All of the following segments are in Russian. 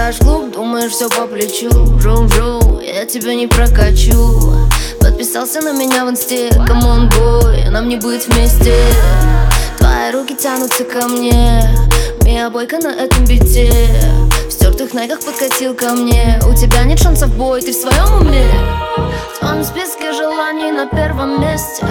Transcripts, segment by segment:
Залетаешь в клуб, думаешь, все по плечу. Вру, я тебя не прокачу. Подписался на меня в инсте, камон, бой, нам не быть вместе. Твои руки тянутся ко мне, моя бойка на этом бите. В стертых найках подкатил ко мне. У тебя нет шансов, бой, ты в своем уме? В твоем списке желаний на первом месте.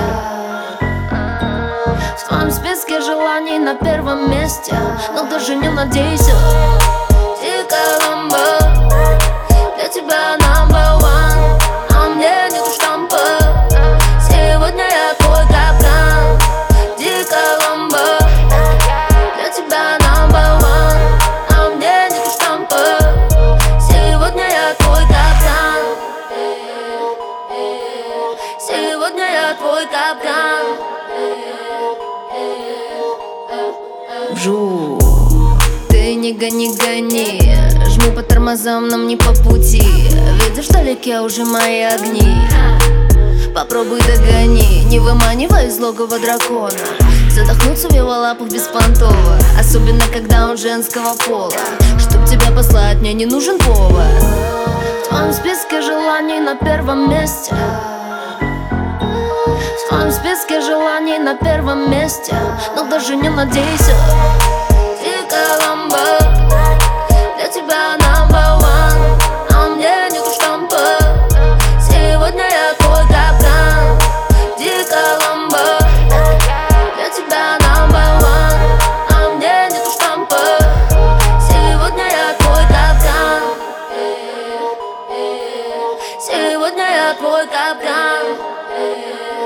В твоем списке желаний на первом месте. Но даже не надейся. Дикая ламба, для тебя number one. А мне нету штампа. Сегодня я твой капкан. Дикая ламба, для тебя number one. А мне нету штампа. Сегодня я твой капкан. Сегодня я твой капкан. Вжу. Ты не гони, жму по тормозам, нам не по пути. Видишь вдалеке уже мои огни. Попробуй догони, не выманивай из логова дракона. Задохнуться в его лапах беспонтово, особенно когда он женского пола. Чтоб тебя послать, мне не нужен повод. В твоем списке желаний на первом месте. В твоем списке желаний на первом месте. Но даже не надейся. Дикая ламба, для тебя number one. А мне нету штампа. Сегодня я твой капкан. Дикая ламба, для тебя number one. А мне нету штампа. Сегодня я твой капкан. Сегодня я твой капкан.